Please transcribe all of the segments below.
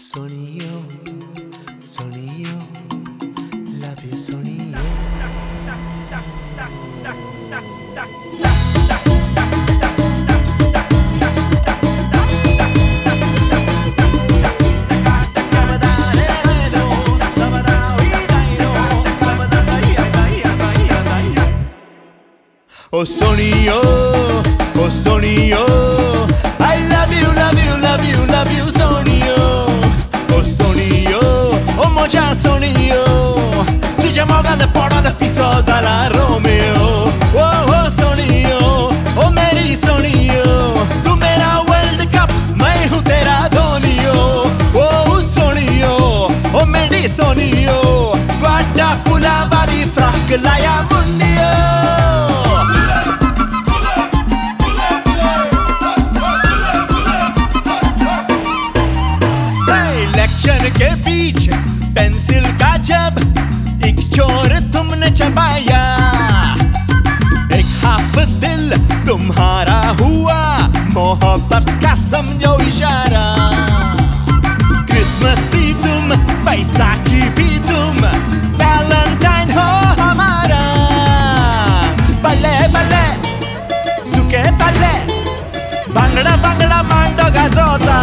Sonio, sonio, love you, sonio. Oh sonio, oh sonio, I love you, love you, love you, love you, sonio. Oh sonio, oh moja sonio, तुझ्या मोगात पडत पिसो झाला Romeo. Oh oh sonio, oh मेरी सोनियो, तू मेरा world cup, मैं हूँ तेरा धोनियो. Oh sonio, oh मेरी सोनियो, guarda फुला वाली फ्रॉक लाया मुन्नियो. लेक्चर के बीच पेंसिल का जब एक चोर तुमने चबाया, एक हाफ दिल तुम्हारा हुआ, मोहब्बत का समझो इशारा. क्रिसमस भी तुम, बैसाखी भी तुम, वैलेंटाइन हो हमारा. बल्ले बल्ले सुके तल्ले, बांगड़ा बांगड़ा मांडो गाजोता.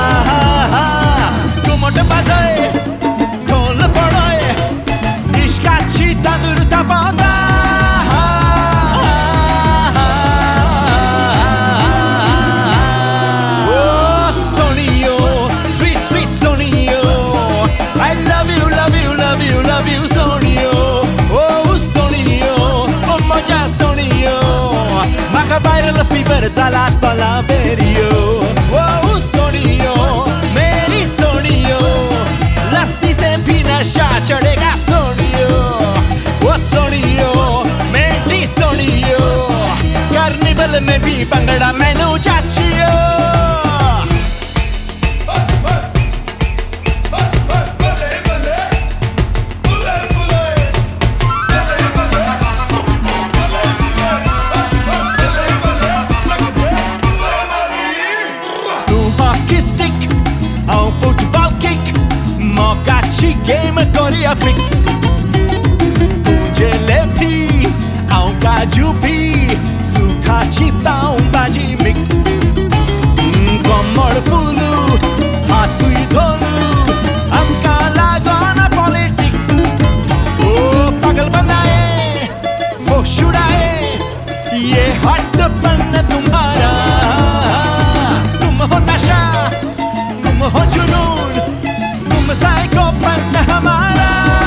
मोठं बाजाय ढोल पडोय, इश्काची तांदूळ तापवता. Oh sonio, sweet sweet sonio, I love you, love you, love you, love you, sonio. Oh sonio, oh moja sonio, maka viral fever झाला तला verio. Oh sonio, मेरी सोनियो, लस्सी से भी नशा चढ़ेगा सोनियो. वो सोनियो, मेरी सोनियो, कार्निवल में भी बंगड़ा मैनू चाचियो. Football kick, mokachi game Korea fix. Jalebi, ao kaju bhi, sukhachi pav bhaji mix. Komor fulu, hatui dholu, amka lagona politics. Oh pagal banaye, oh shudaye, ye hotpan tumhara. Tum ho nasha, हो जुनून, तुम साइकोपन हमारा.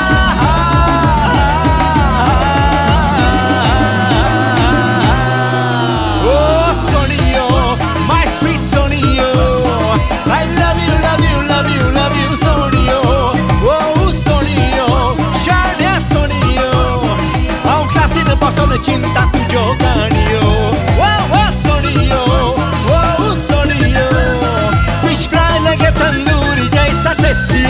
Oh sonio, my sweet sonio, I love you, love you, love you, love you, sonio. Oh sonio, shania sonio, a un clase de posso ne cinta tu giocanio. Oh oh sonio, oh sonio, fish fry like a tandoori jaisa tasty.